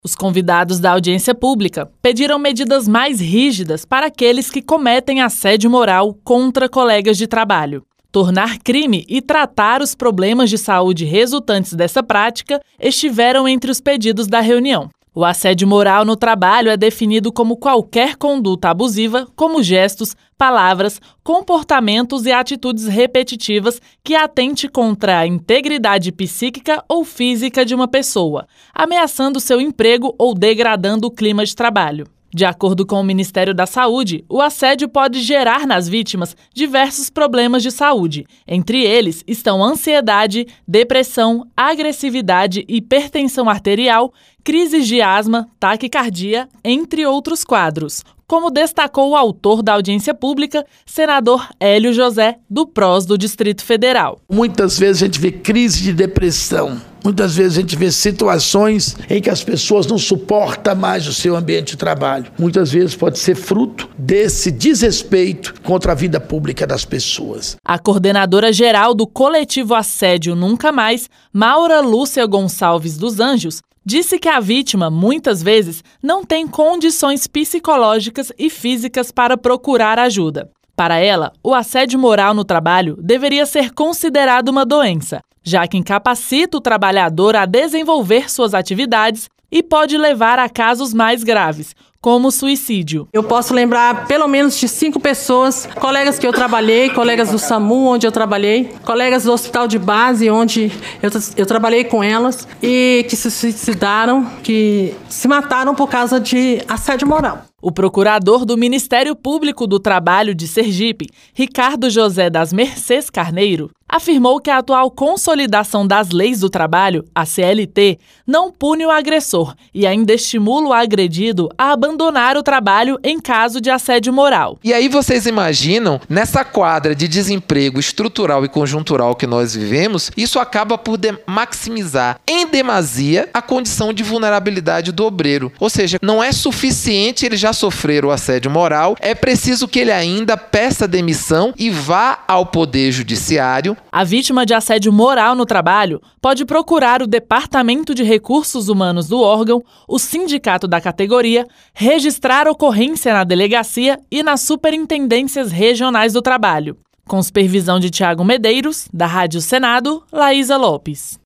Os convidados da audiência pública pediram medidas mais rígidas para aqueles que cometem assédio moral contra colegas de trabalho. Tornar crime e tratar os problemas de saúde resultantes dessa prática estiveram entre os pedidos da reunião. O assédio moral no trabalho é definido como qualquer conduta abusiva, como gestos, palavras, comportamentos e atitudes repetitivas que atente contra a integridade psíquica ou física de uma pessoa, ameaçando seu emprego ou degradando o clima de trabalho. De acordo com o Ministério da Saúde, o assédio pode gerar nas vítimas diversos problemas de saúde. Entre eles estão ansiedade, depressão, agressividade, hipertensão arterial, crises de asma, taquicardia, entre outros quadros, como destacou o autor da audiência pública, senador Hélio José, do PROS do Distrito Federal. Muitas vezes a gente vê crise de depressão. Muitas vezes a gente vê situações em que as pessoas não suportam mais o seu ambiente de trabalho. Muitas vezes pode ser fruto desse desrespeito contra a vida pública das pessoas. A coordenadora geral do coletivo Assédio Nunca Mais, Maura Lúcia Gonçalves dos Anjos, disse que a vítima, muitas vezes, não tem condições psicológicas e físicas para procurar ajuda. Para ela, o assédio moral no trabalho deveria ser considerado uma doença, já que incapacita o trabalhador a desenvolver suas atividades e pode levar a casos mais graves, como suicídio. Eu posso lembrar pelo menos de 5 pessoas, colegas que eu trabalhei, colegas do SAMU, onde eu trabalhei, colegas do hospital de base, onde eu trabalhei com elas, e que se suicidaram, que se mataram por causa de assédio moral. O procurador do Ministério Público do Trabalho de Sergipe, Ricardo José das Mercês Carneiro, afirmou que a atual consolidação das leis do trabalho, a CLT, não pune o agressor e ainda estimula o agredido a abandonar o trabalho em caso de assédio moral. E aí vocês imaginam, nessa quadra de desemprego estrutural e conjuntural que nós vivemos, isso acaba por maximizar em demasia a condição de vulnerabilidade do obreiro. Ou seja, não é suficiente ele já sofrer o assédio moral, é preciso que ele ainda peça demissão e vá ao Poder Judiciário. A vítima de assédio moral no trabalho pode procurar o Departamento de Recursos Humanos do órgão, o sindicato da categoria, registrar ocorrência na delegacia e nas superintendências regionais do trabalho. Com supervisão de Tiago Medeiros, da Rádio Senado, Laísa Lopes.